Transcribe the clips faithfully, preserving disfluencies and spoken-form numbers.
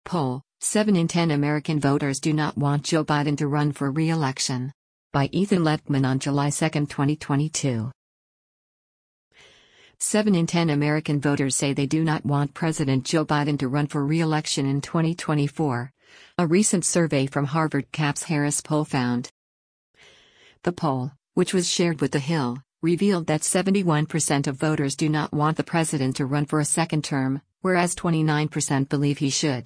Poll: seven in ten American voters do not want Joe Biden to run for re-election. By Ethan Lettman on July second, twenty twenty-two. seven in ten American voters say they do not want President Joe Biden to run for re-election in twenty twenty-four. A recent survey from Harvard Capps Harris poll found. The poll, which was shared with The Hill, revealed that seventy-one percent of voters do not want the president to run for a second term, whereas twenty-nine percent believe he should.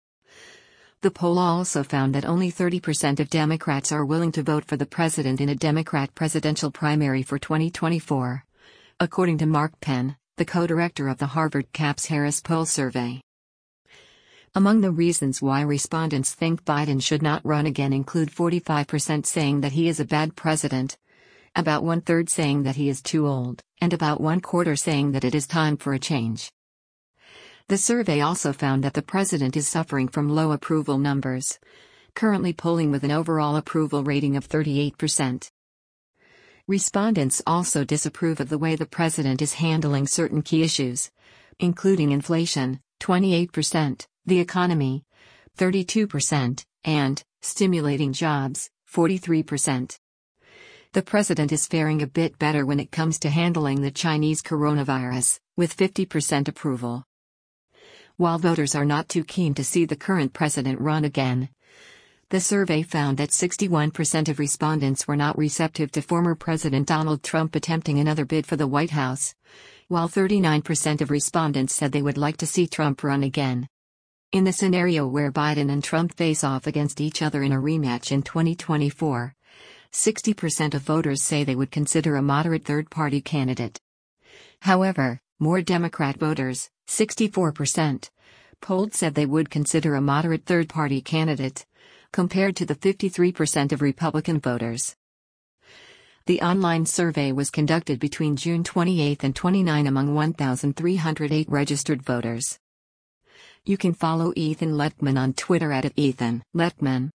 The poll also found that only thirty percent of Democrats are willing to vote for the president in a Democrat presidential primary for twenty twenty-four. According to Mark Penn, the co-director of the Harvard Capps Harris poll survey. Among the reasons why respondents think Biden should not run again include forty-five percent saying that he is a bad president, about one-third saying that he is too old, and about one-quarter saying that it is time for a change. The survey also found that the president is suffering from low approval numbers, currently polling with an overall approval rating of thirty-eight percent. Respondents also disapprove of the way the president is handling certain key issues, including inflation, twenty-eight percent, the economy, thirty-two percent, and stimulating jobs, forty-three percent. The president is faring a bit better when it comes to handling the Chinese coronavirus, with fifty percent approval. While voters are not too keen to see the current president run again, the survey found that sixty-one percent of respondents were not receptive to former President Donald Trump attempting another bid for the White House, while thirty-nine percent of respondents said they would like to see Trump run again. In the scenario where Biden and Trump face off against each other in a rematch in twenty twenty-four, sixty percent of voters say they would consider a moderate third-party candidate. However, more Democrat voters, sixty-four percent, polled said they would consider a moderate third-party candidate, compared to the fifty-three percent of Republican voters. The online survey was conducted between June twenty-eighth and twenty-ninth among one thousand three hundred eight registered voters. You can follow Ethan Lettman on Twitter at Ethan Lettman.